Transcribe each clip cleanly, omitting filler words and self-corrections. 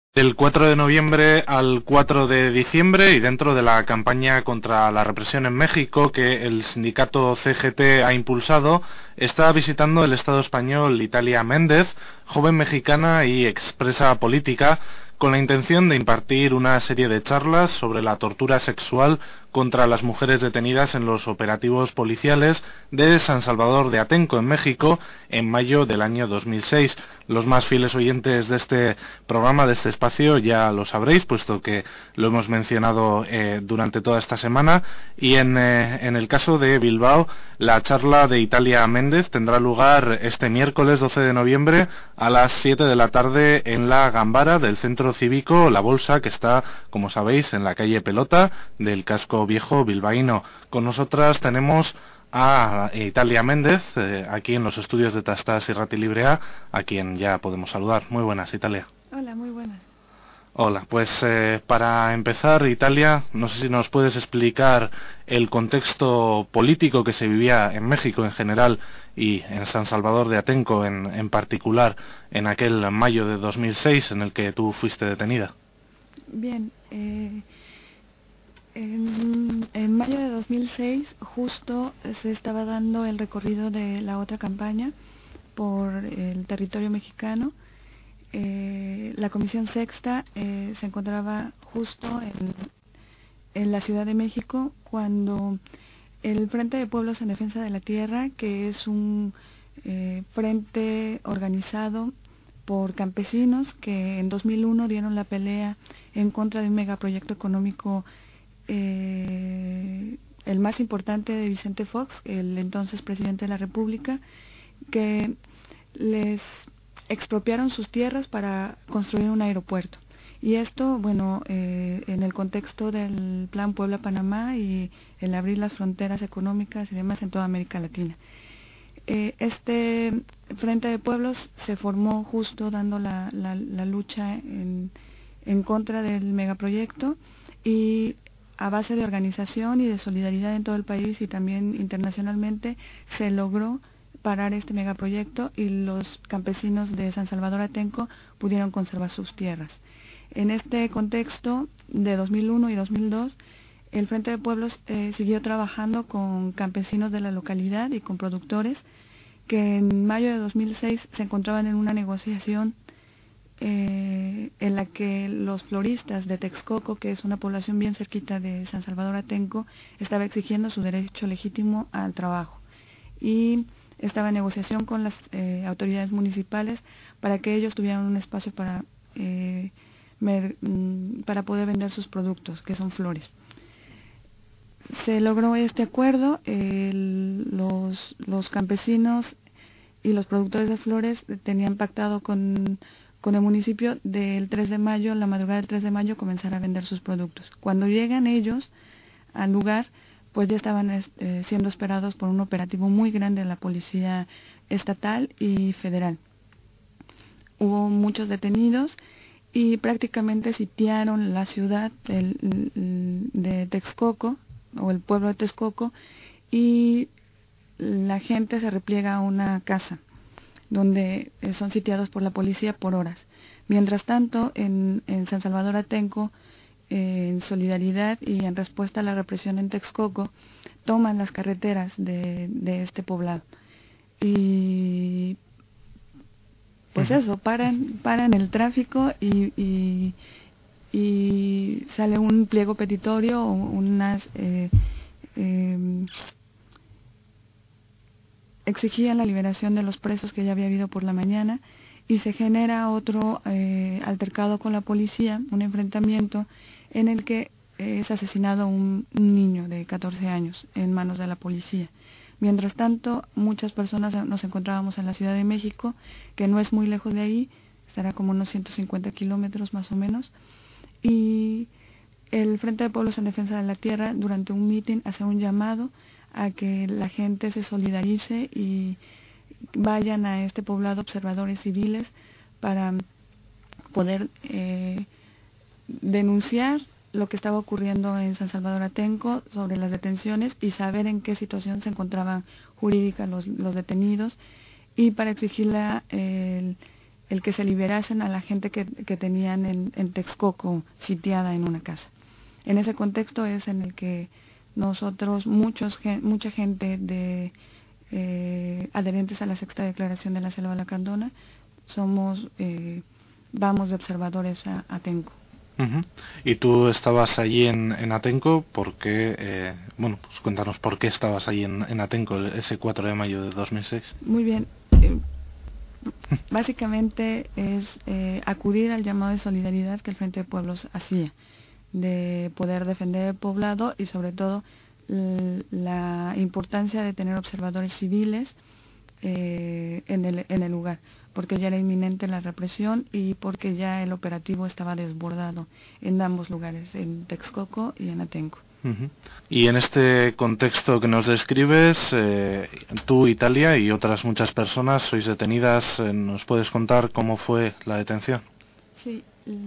Del 4 de noviembre al 4 de diciembre y dentro de la campaña contra la represión en México que el sindicato CGT ha impulsado, está visitando el Estado español Italia Méndez, joven mexicana y expresa política, con la intención de impartir una serie de charlas sobre la tortura sexual contra las mujeres detenidas en los operativos policiales de San Salvador de Atenco, en México, en mayo del año 2006. Los más fieles oyentes de este programa, de este espacio, ya lo sabréis, puesto que lo hemos mencionado durante toda esta semana. Y en el caso de Bilbao, la charla de Italia Méndez tendrá lugar este miércoles 12 de noviembre a las 7 de la tarde en la Gambara del Centro Cívico La Bolsa, que está, como sabéis, en la calle Pelota del casco viejo bilbaíno. Con nosotras tenemos a Italia Méndez, aquí en los estudios de Tastas y Rati Libre a quien ya podemos saludar. Muy buenas, Italia. Hola, muy buenas. Hola, pues para empezar, Italia, no sé si nos puedes explicar el contexto político que se vivía en México en general y en San Salvador de Atenco en particular en aquel mayo de 2006 en el que tú fuiste detenida. Bien, en mayo de 2006 justo se estaba dando el recorrido de la otra campaña por el territorio mexicano. La Comisión Sexta se encontraba justo en la Ciudad de México cuando el Frente de Pueblos en Defensa de la Tierra, que es un frente organizado por campesinos que en 2001 dieron la pelea en contra de un megaproyecto económico, el más importante de Vicente Fox, el entonces presidente de la República, que les expropiaron sus tierras para construir un aeropuerto. Y esto, bueno, en el contexto del Plan Puebla-Panamá y el abrir las fronteras económicas y demás en toda América Latina. Este Frente de Pueblos se formó justo dando la lucha en contra del megaproyecto, y a base de organización y de solidaridad en todo el país y también internacionalmente se logró parar este megaproyecto y los campesinos de San Salvador Atenco pudieron conservar sus tierras. En este contexto de 2001 y 2002, el Frente de Pueblos siguió trabajando con campesinos de la localidad y con productores que en mayo de 2006 se encontraban en una negociación en la que los floristas de Texcoco, que es una población bien cerquita de San Salvador Atenco, estaba exigiendo su derecho legítimo al trabajo. Y estaba en negociación con las autoridades municipales para que ellos tuvieran un espacio para poder vender sus productos, que son flores. Se logró este acuerdo, los campesinos y los productores de flores tenían pactado con el municipio del 3 de mayo, la madrugada del 3 de mayo, comenzar a vender sus productos. Cuando llegan ellos al lugar, pues ya estaban siendo esperados por un operativo muy grande de la policía estatal y federal. Hubo muchos detenidos y prácticamente sitiaron la ciudad de Texcoco, o el pueblo de Texcoco, y la gente se repliega a una casa donde son sitiados por la policía por horas. Mientras tanto, en San Salvador Atenco, en solidaridad y en respuesta a la represión en Texcoco, toman las carreteras de este poblado. Y pues eso, paran el tráfico y sale un pliego petitorio o unas exigían la liberación de los presos que ya había habido por la mañana, y se genera otro altercado con la policía, un enfrentamiento en el que es asesinado un niño de 14 años en manos de la policía. Mientras tanto, muchas personas nos encontrábamos en la Ciudad de México, que no es muy lejos de ahí, estará como unos 150 kilómetros más o menos, y el Frente de Pueblos en Defensa de la Tierra, durante un mitin, hace un llamado a que la gente se solidarice y vayan a este poblado observadores civiles para poder denunciar lo que estaba ocurriendo en San Salvador Atenco sobre las detenciones y saber en qué situación se encontraban jurídicas los detenidos, y para exigir el que se liberasen a la gente que tenían en Texcoco sitiada en una casa. En ese contexto es en el que nosotros, mucha gente de adherentes a la sexta declaración de la Selva Lacandona, vamos de observadores a Atenco. Uh-huh. Y tú estabas allí en Atenco, porque, bueno, pues cuéntanos por qué estabas allí en Atenco ese 4 de mayo de 2006. Muy bien. Básicamente es acudir al llamado de solidaridad que el Frente de Pueblos hacía, de poder defender el poblado y sobre todo la importancia de tener observadores civiles en el lugar, porque ya era inminente la represión y porque ya el operativo estaba desbordado en ambos lugares, en Texcoco y en Atenco. Uh-huh. Y en este contexto que nos describes, tú, Italia y otras muchas personas sois detenidas. ¿Nos puedes contar cómo fue la detención? Sí,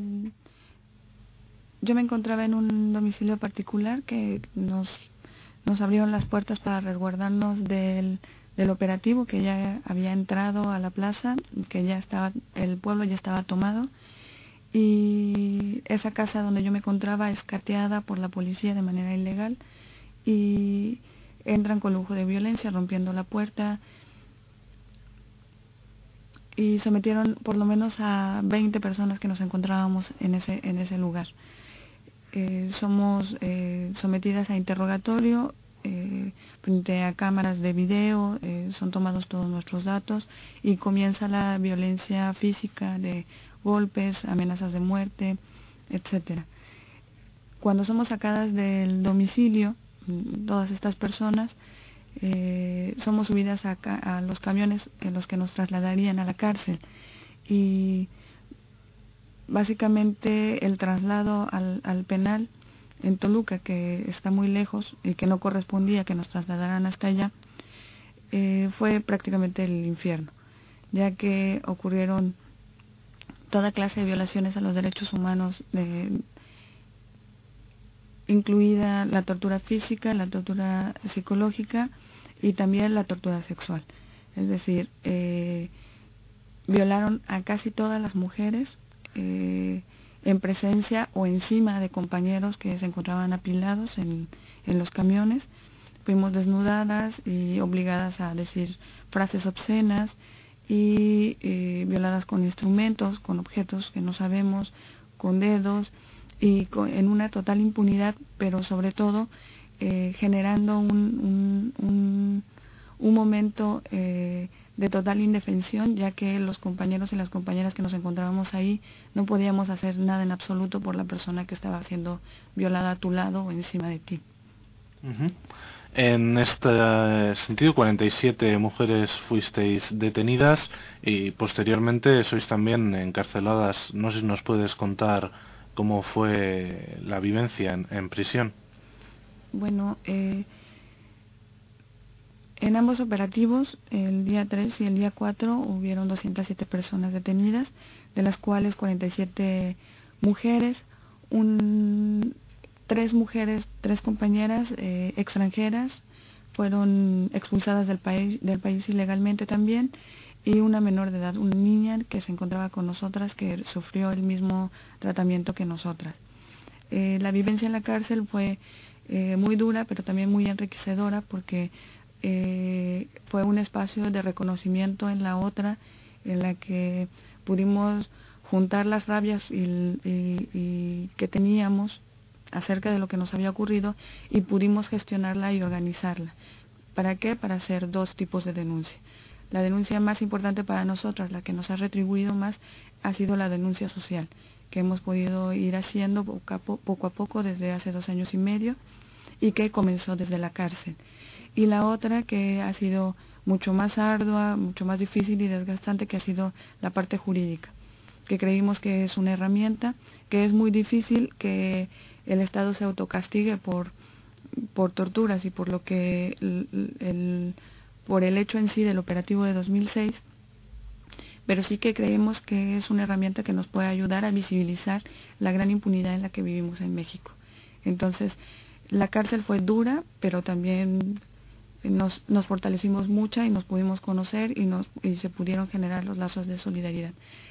yo me encontraba en un domicilio particular que nos abrieron las puertas para resguardarnos del operativo que ya había entrado a la plaza, que ya estaba, el pueblo ya estaba tomado, y esa casa donde yo me encontraba es cateada por la policía de manera ilegal y entran con lujo de violencia rompiendo la puerta y sometieron por lo menos a 20 personas que nos encontrábamos en ese lugar. Somos sometidas a interrogatorio frente a cámaras de video, son tomados todos nuestros datos y comienza la violencia física de golpes, amenazas de muerte, etcétera. Cuando somos sacadas del domicilio, todas estas personas, somos subidas a los camiones en los que nos trasladarían a la cárcel y básicamente el traslado al penal en Toluca, que está muy lejos y que no correspondía que nos trasladaran hasta allá, fue prácticamente el infierno, ya que ocurrieron toda clase de violaciones a los derechos humanos, incluida la tortura física, la tortura psicológica y también la tortura sexual. Es decir, violaron a casi todas las mujeres en presencia o encima de compañeros que se encontraban apilados en los camiones. Fuimos desnudadas y obligadas a decir frases obscenas y violadas con instrumentos, con objetos que no sabemos, con dedos y en una total impunidad, pero sobre todo generando un momento de total indefensión, ya que los compañeros y las compañeras que nos encontrábamos ahí no podíamos hacer nada en absoluto por la persona que estaba siendo violada a tu lado o encima de ti. Uh-huh. En este sentido, 47 mujeres fuisteis detenidas y posteriormente sois también encarceladas. No sé si nos puedes contar cómo fue la vivencia en prisión. Bueno, en ambos operativos, el día 3 y el día 4, hubieron 207 personas detenidas, de las cuales 47 mujeres, 3 mujeres, 3 compañeras extranjeras fueron expulsadas del país ilegalmente también, y una menor de edad, una niña que se encontraba con nosotras, que sufrió el mismo tratamiento que nosotras. La vivencia en la cárcel fue muy dura, pero también muy enriquecedora, porque fue un espacio de reconocimiento en la otra, en la que pudimos juntar las rabias y que teníamos acerca de lo que nos había ocurrido y pudimos gestionarla y organizarla. ¿Para qué? Para hacer 2 tipos de denuncia. La denuncia más importante para nosotras, la que nos ha retribuido más, ha sido la denuncia social, que hemos podido ir haciendo poco a poco desde hace 2 años y medio y que comenzó desde la cárcel. Y la otra, que ha sido mucho más ardua, mucho más difícil y desgastante, que ha sido la parte jurídica, que creímos que es una herramienta, que es muy difícil que el Estado se autocastigue por torturas y por lo que por el hecho en sí del operativo de 2006, pero sí que creemos que es una herramienta que nos puede ayudar a visibilizar la gran impunidad en la que vivimos en México. Entonces, la cárcel fue dura, pero también nos fortalecimos mucho y nos pudimos conocer y se pudieron generar los lazos de solidaridad.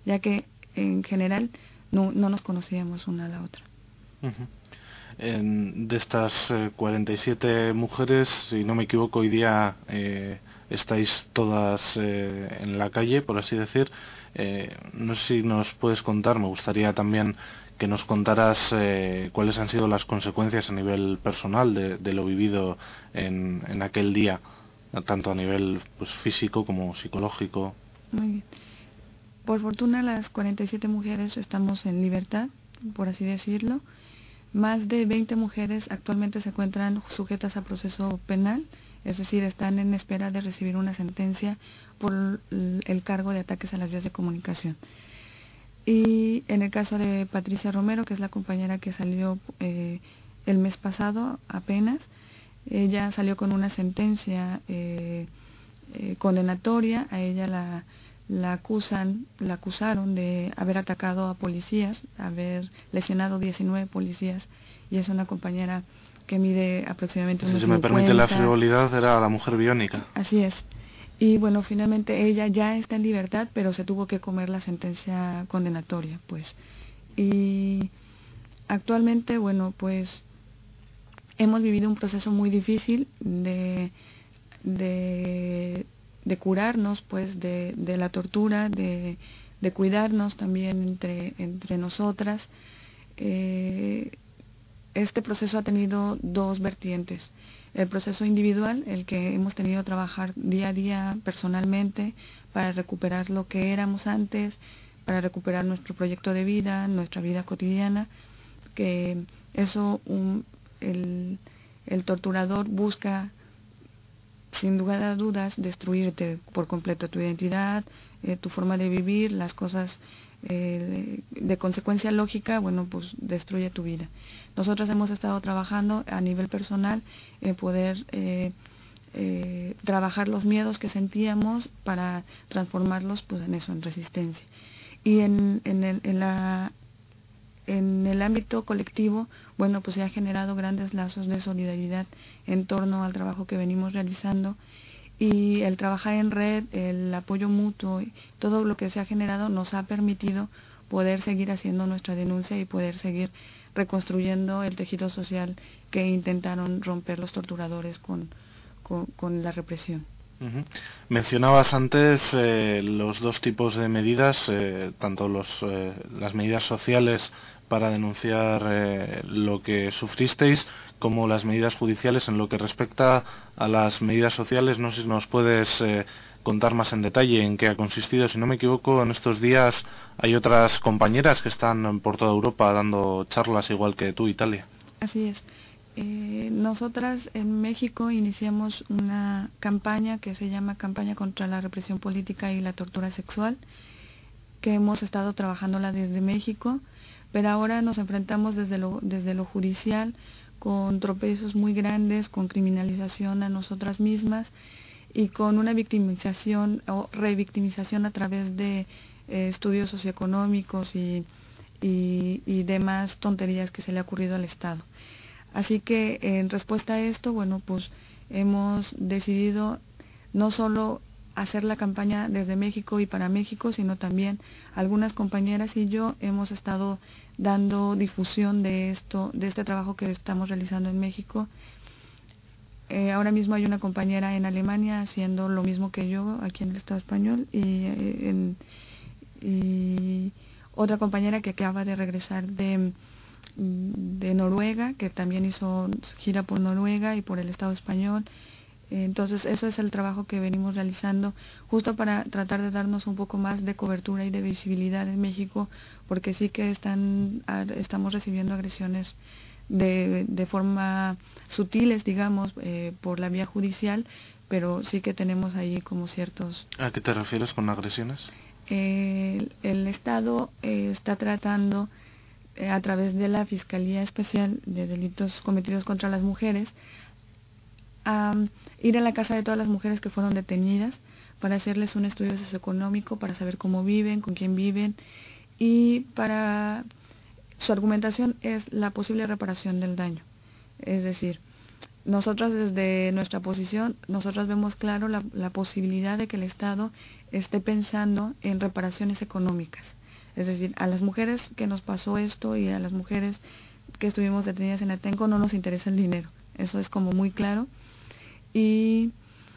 ya que en general no nos conocíamos una a la otra. Uh-huh. De estas 47 mujeres, si no me equivoco, hoy día estáis todas en la calle, por así decir. No sé si nos puedes contar, me gustaría también que nos contaras cuáles han sido las consecuencias a nivel personal de lo vivido en aquel día, tanto a nivel pues físico como psicológico. Muy bien. Por fortuna las 47 mujeres estamos en libertad, por así decirlo. Más de 20 mujeres actualmente se encuentran sujetas a proceso penal, es decir, están en espera de recibir una sentencia por el cargo de ataques a las vías de comunicación. Y en el caso de Patricia Romero, que es la compañera que salió el mes pasado apenas, ella salió con una sentencia condenatoria. A ella la acusaron de haber atacado a policías, haber lesionado 19 policías, y es una compañera que mide aproximadamente unos 50. Si me permite la frivolidad, era la mujer biónica. Así es. Y bueno, finalmente ella ya está en libertad, pero se tuvo que comer la sentencia condenatoria, pues. Y actualmente, bueno, pues hemos vivido un proceso muy difícil de curarnos, pues, de la tortura, de cuidarnos también entre nosotras. Este proceso ha tenido dos vertientes. El proceso individual, el que hemos tenido que trabajar día a día personalmente para recuperar lo que éramos antes, para recuperar nuestro proyecto de vida, nuestra vida cotidiana, que eso el torturador busca, sin lugar a dudas, destruirte por completo, tu identidad, tu forma de vivir, las cosas de consecuencia lógica, bueno, pues destruye tu vida. Nosotros hemos estado trabajando a nivel personal en poder trabajar los miedos que sentíamos para transformarlos, pues, en eso, en resistencia. Y en el ámbito colectivo, bueno, pues se han generado grandes lazos de solidaridad en torno al trabajo que venimos realizando, y el trabajar en red, el apoyo mutuo, todo lo que se ha generado nos ha permitido poder seguir haciendo nuestra denuncia y poder seguir reconstruyendo el tejido social que intentaron romper los torturadores con la represión. Uh-huh. Mencionabas antes los dos tipos de medidas, tanto las medidas sociales para denunciar lo que sufristeis, como las medidas judiciales. En lo que respecta a las medidas sociales, no sé si nos puedes contar más en detalle en qué ha consistido. Si no me equivoco, en estos días hay otras compañeras que están por toda Europa dando charlas, igual que tú, Italia. Así es. Nosotras en México iniciamos una campaña que se llama Campaña contra la Represión Política y la Tortura Sexual, que hemos estado trabajándola desde México, pero ahora nos enfrentamos desde lo judicial con tropiezos muy grandes, con criminalización a nosotras mismas y con una victimización o revictimización a través de estudios socioeconómicos y demás tonterías que se le ha ocurrido al Estado. Así que en respuesta a esto, bueno, pues hemos decidido no solo hacer la campaña desde México y para México, sino también algunas compañeras y yo hemos estado dando difusión de este trabajo que estamos realizando en México. Ahora mismo hay una compañera en Alemania haciendo lo mismo que yo aquí en el Estado español, y otra compañera que acaba de regresar de Noruega, que también hizo gira por Noruega y por el Estado español. Entonces eso es el trabajo que venimos realizando justo para tratar de darnos un poco más de cobertura y de visibilidad en México, porque sí que estamos recibiendo agresiones de forma sutiles, digamos, por la vía judicial, pero sí que tenemos ahí como ciertos... ¿A qué te refieres con agresiones? El Estado está tratando a través de la Fiscalía Especial de Delitos Cometidos contra las Mujeres a ir a la casa de todas las mujeres que fueron detenidas para hacerles un estudio socioeconómico, para saber cómo viven, con quién viven, y su argumentación es la posible reparación del daño. Es decir, nosotros desde nuestra posición, nosotros vemos claro la posibilidad de que el Estado esté pensando en reparaciones económicas. Es decir, a las mujeres que nos pasó esto y a las mujeres que estuvimos detenidas en Atenco no nos interesa el dinero. Eso es como muy claro. Y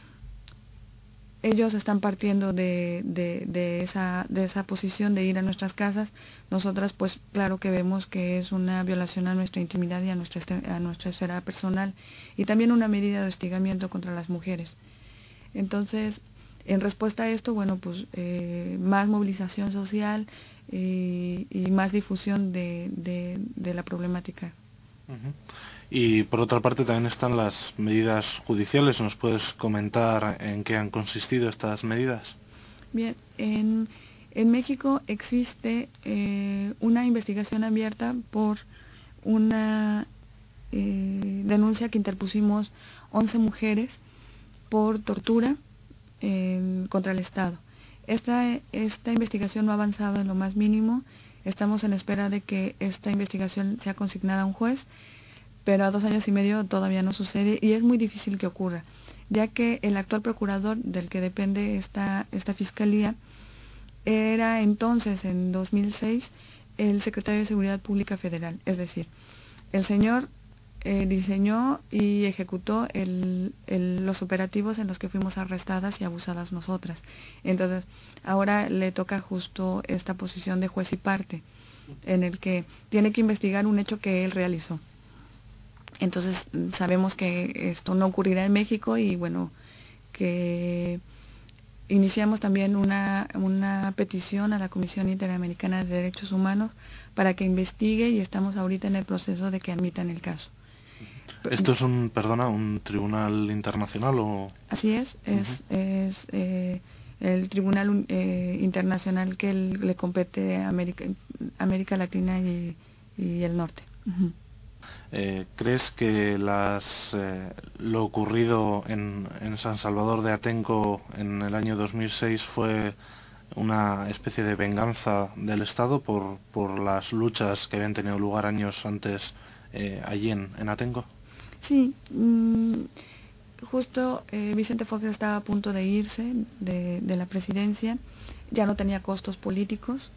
ellos están partiendo de esa posición de ir a nuestras casas. Nosotras pues claro que vemos que es una violación a nuestra intimidad y a nuestra esfera personal, y también una medida de hostigamiento contra las mujeres. Entonces, en respuesta a esto, bueno, pues más movilización social y más difusión de la problemática. Uh-huh. Y por otra parte también están las medidas judiciales. ¿Nos puedes comentar en qué han consistido estas medidas? Bien, en México existe una investigación abierta por una denuncia que interpusimos 11 mujeres por tortura contra el Estado. Esta investigación no ha avanzado en lo más mínimo. Estamos en espera de que esta investigación sea consignada a un juez, pero a 2 años y medio todavía no sucede, y es muy difícil que ocurra, ya que el actual procurador del que depende esta fiscalía era entonces, en 2006, el secretario de Seguridad Pública Federal. Es decir, el señor diseñó y ejecutó los operativos en los que fuimos arrestadas y abusadas nosotras. Entonces, ahora le toca justo esta posición de juez y parte, en el que tiene que investigar un hecho que él realizó. Entonces, sabemos que esto no ocurrirá en México, y bueno, que iniciamos también una petición a la Comisión Interamericana de Derechos Humanos para que investigue, y estamos ahorita en el proceso de que admitan el caso. ¿Esto es un tribunal internacional o...? Así es el tribunal internacional que le compete a América Latina y el Norte. Uh-huh. ¿Crees que lo ocurrido en San Salvador de Atenco en el año 2006 fue una especie de venganza del Estado por las luchas que habían tenido lugar años antes allí en Atenco? Sí, justo Vicente Fox estaba a punto de irse de la presidencia, ya no tenía costos políticos,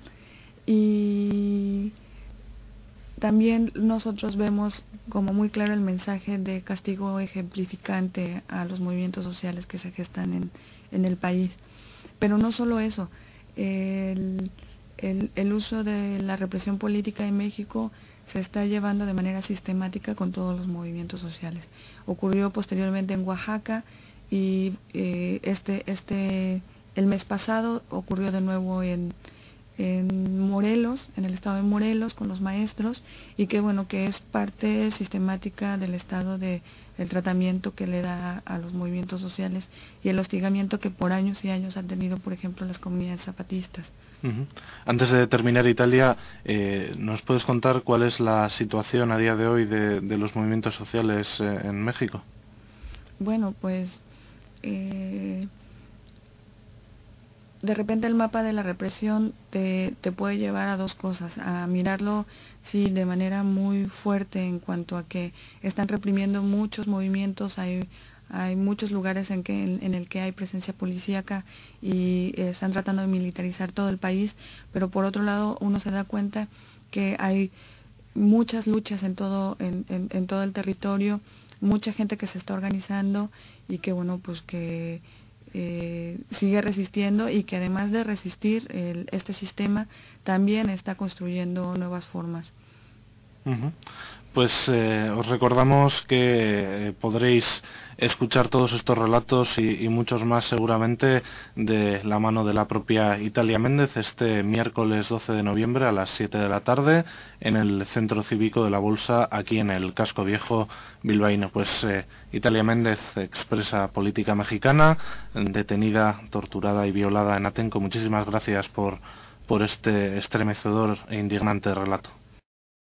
y también nosotros vemos como muy claro el mensaje de castigo ejemplificante a los movimientos sociales que se gestan en el país. Pero no solo eso, el uso de la represión política en México se está llevando de manera sistemática con todos los movimientos sociales. Ocurrió posteriormente en Oaxaca, y el mes pasado ocurrió de nuevo en Morelos, en el estado de Morelos, con los maestros, y que bueno, que es parte sistemática del Estado del tratamiento que le da a los movimientos sociales y el hostigamiento que por años y años han tenido, por ejemplo, las comunidades zapatistas. Uh-huh. Antes de terminar, Italia, ¿nos puedes contar cuál es la situación a día de hoy de los movimientos sociales en México? Bueno, pues de repente el mapa de la represión te puede llevar a dos cosas: a mirarlo, sí, de manera muy fuerte en cuanto a que están reprimiendo muchos movimientos, hay muchos lugares en el que hay presencia policíaca y están tratando de militarizar todo el país, pero por otro lado uno se da cuenta que hay muchas luchas en todo el territorio, mucha gente que se está organizando y que bueno, pues que sigue resistiendo, y que además de resistir este sistema también está construyendo nuevas formas. Uh-huh. Pues os recordamos que podréis escuchar todos estos relatos y muchos más seguramente de la mano de la propia Italia Méndez este miércoles 12 de noviembre a las 7 de la tarde en el Centro Cívico de la Bolsa, aquí en el Casco Viejo bilbaíno. Pues Italia Méndez, expresa política mexicana, detenida, torturada y violada en Atenco. Muchísimas gracias por este estremecedor e indignante relato.